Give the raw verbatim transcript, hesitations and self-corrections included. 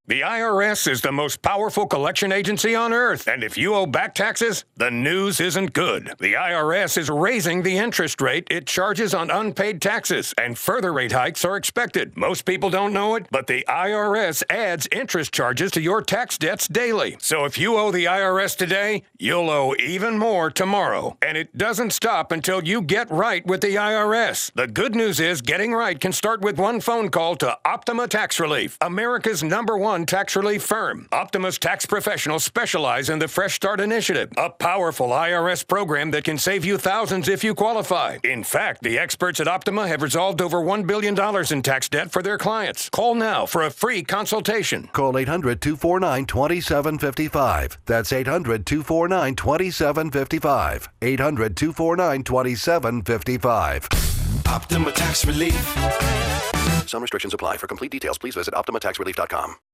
The I R S is the most powerful collection agency on earth, and if you owe back taxes, the news isn't good. The I R S is raising the interest rate it charges on unpaid taxes, and further rate hikes are expected. Most people don't know it, but the I R S adds interest charges to your tax debts daily. So if you owe the I R S today, you'll owe even more tomorrow. And it doesn't stop until you get right with the I R S. The good news is getting right can start with one phone call to Optima Tax Relief, America's number one tax relief firm. Optima's tax professionals specialize in the Fresh Start Initiative, a powerful I R S program that can save you thousands if you qualify. In fact, the experts at Optima have resolved over one billion dollars in tax debt for their clients. Call now for a free consultation. Call eight hundred, two four nine, two seven five five. That's eight hundred, two four nine, two seven five five. eight hundred, two four nine, two seven five five. Optima Tax Relief. Some restrictions apply. For complete details, please visit optima tax relief dot com.